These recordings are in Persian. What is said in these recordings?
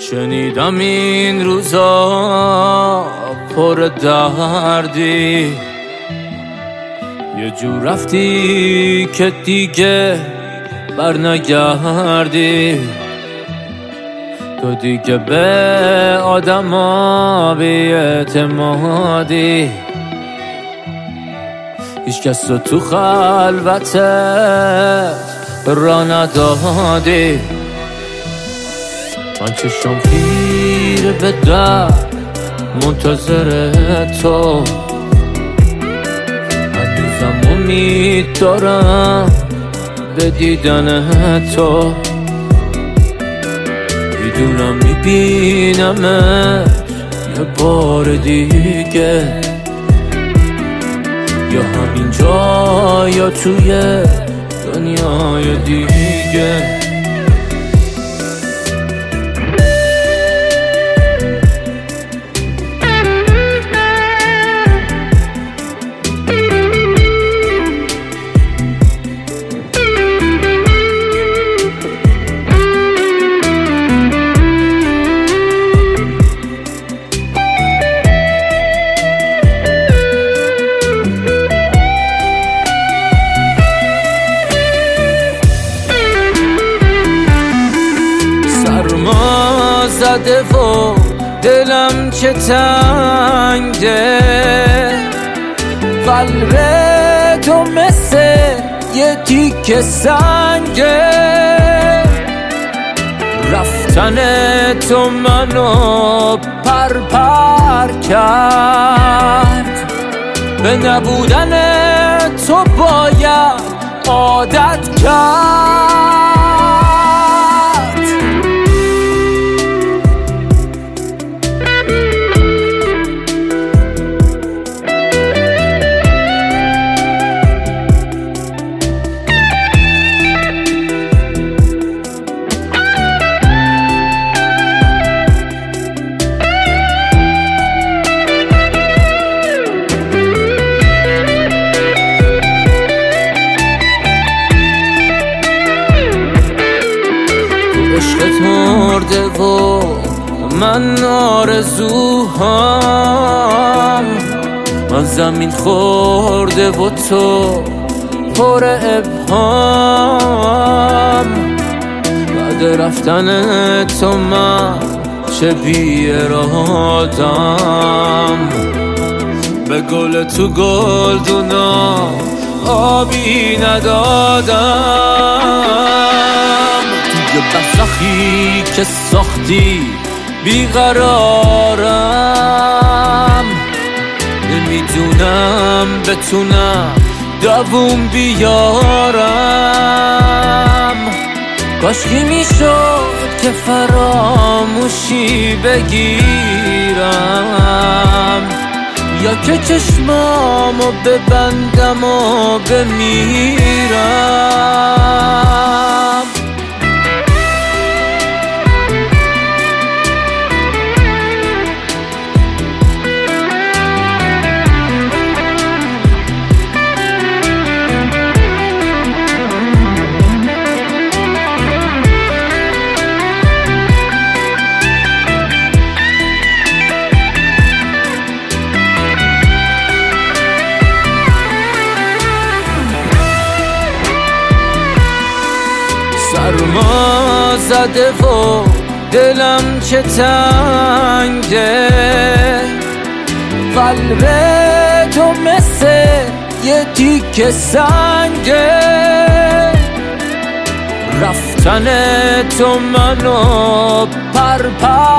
شنیدم این روزا پر دردی، یه جور رفتی که دیگه برنگردی. تو دیگه به آدما بی اعتمادی، هیچ کس رو تو خلوتت را ندادی. من چشم خیره به در منتظر تو، هنوزم امید دارم به دیدن تو. میدونم میبینمت یه بار دیگه، یا همینجا یا توی دنیای دیگه. زده و دلم چه تنگه، قلب تو مثل یه تیکه سنگه. رفتن تو منو پر کرد، به نبودن تو باید عادت کرد. عشقت مرده و من آرزوهام، من زمین خورده و تو پر ابهام. بعد رفتن تو من چه بی ارادم، به گل تو گلدونا آبی ندادم. یه برزخی که ساختی بیقرارم، نمیدونم بتونم دووم بیارم. کاشکی میشد که فراموشی بگیرم، یا که چشمامو ببندم و بمیرم. سرما زده و دلم چه تنگه، قلب تو مثل یه تیکه سنگه. رفتن تو منو پر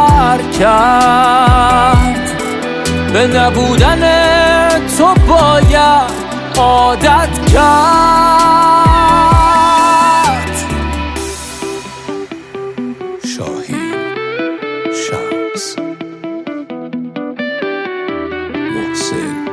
کرد، به نبودن تو باید عادت کرد. شاهین شمس محسن